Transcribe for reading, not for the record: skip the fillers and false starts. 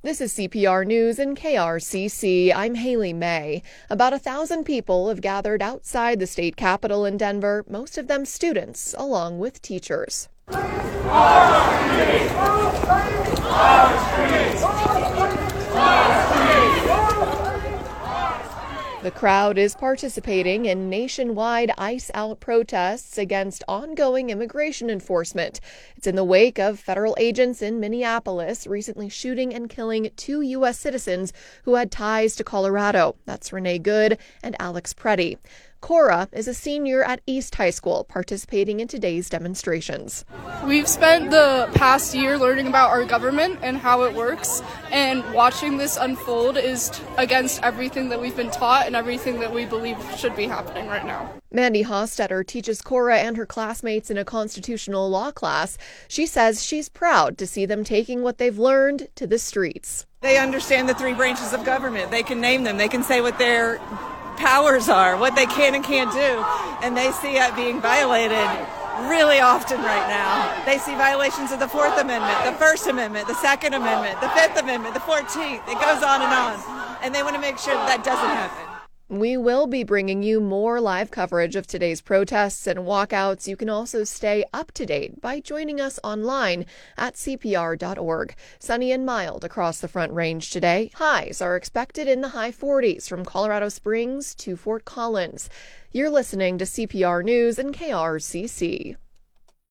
This is CPR News and KRCC. I'm Haley May. About 1,000 people have gathered outside the state capitol in Denver, most of them students, along with teachers. The crowd is participating in nationwide ICE Out protests against ongoing immigration enforcement. It's in the wake of federal agents in Minneapolis recently shooting and killing 2 U.S. citizens who had ties to Colorado. That's Renee Good and Alex Preddy. Cora is a senior at East High School participating in today's demonstrations. We've spent the past year learning about our government and how it works, and watching this unfold is against everything that we've been taught and everything that we believe should be happening right now. Mandy Hostetter teaches Cora and her classmates in a constitutional law class. She says she's proud to see them taking what they've learned to the streets. They understand the 3 branches of government. They can name them. They can say what their powers are, what they can and can't do, and they see it being violated really often right now. They see violations of the 4th Amendment, the 1st Amendment, the 2nd Amendment, the 5th Amendment, the 14th. It goes on, and they want to make sure that doesn't happen. We will be bringing you more live coverage of today's protests and walkouts. You can also stay up to date by joining us online at CPR.org. Sunny and mild across the Front Range today. Highs are expected in the high 40s from Colorado Springs to Fort Collins. You're listening to CPR News and KRCC.